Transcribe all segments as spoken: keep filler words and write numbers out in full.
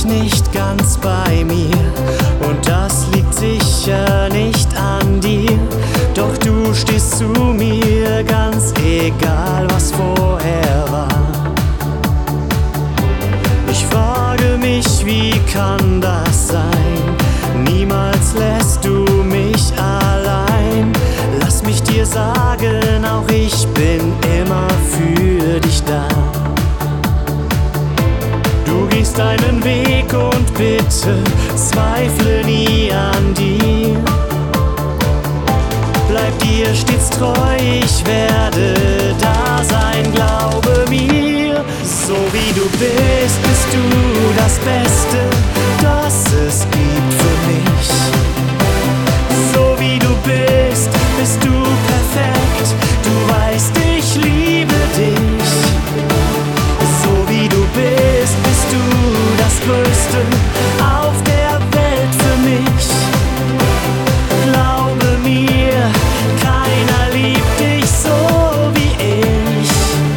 nicht ganz bei mir und das liegt sicher nicht an dir. Doch du stehst zu mir, ganz egal was vorher war. Ich frage mich, wie kann das sein? Niemals lässt du mich allein. Lass mich dir sagen, auch ich bin immer für dich da. Du gehst deinen Weg und bitte zweifle nie an dir. Bleib dir stets treu, ich werde da sein, glaube mir. So wie du bist, bist du das Beste, das es gibt für mich. So wie du bist, bist du perfekt, du weißt, ich liebe dich. So wie du bist, bist du das Größte auf der Welt für mich. Glaube mir, keiner liebt dich so wie ich.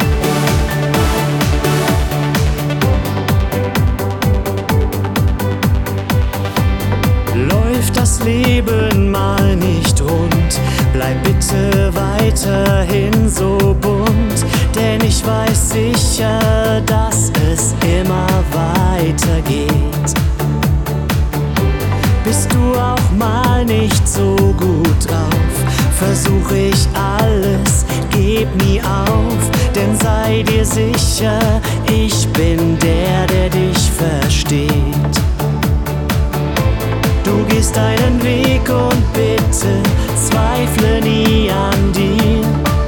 Läuft das Leben mal nicht rund, bleib bitte weiterhin so bunt, denn ich weiß sicher, dass es immer weitergeht. Bist du auch mal nicht so gut drauf, versuch ich alles, geb nie auf, denn sei dir sicher, ich bin der, der dich versteht. Du gehst deinen Weg und bitte zweifle nie an dir.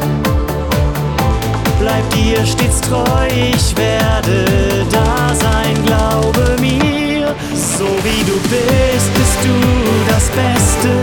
Bleib dir stets treu, ich werde da sein, glaube mir. So wie du bist, bist du das Beste,